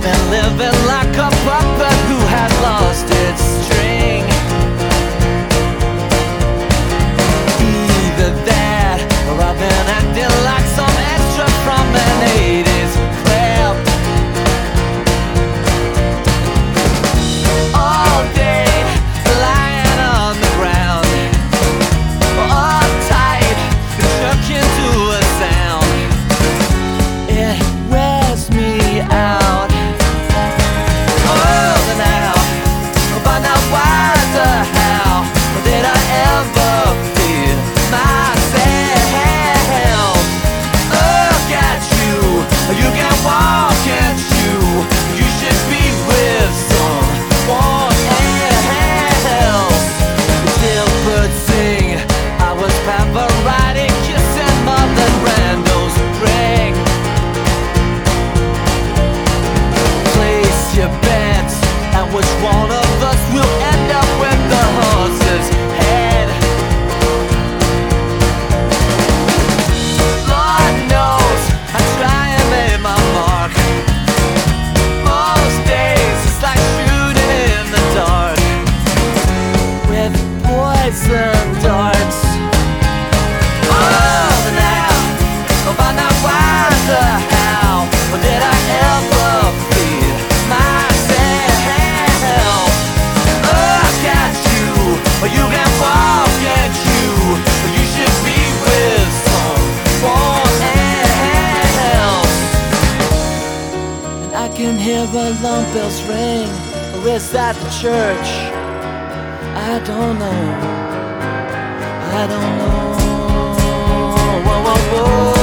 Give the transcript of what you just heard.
been living like a puppet who has lost its string. Either that, or I've been acting like some extra from an 80s clip. All day, lying on the ground, all tight, jerking to a sound. It wears me out. Oh, now, but now why the hell did I ever feel myself? Look at you, you can walk, can't you? You should be with someone else. Jailbirds sing, I was Pavarotti kissing Marlon Brando's ring. Place your bets, and which one of us will end up with the horse's head? Lord knows I try and make my mark. Most days it's like shooting in the dark with poison darts. Oh, now, but now why the hell did I ever feel myself? Look at you, you can walk, can't you? You should be with someone else. And I can hear alarm bells ring, or is that the church? I don't know. I don't know. Whoa, whoa, whoa.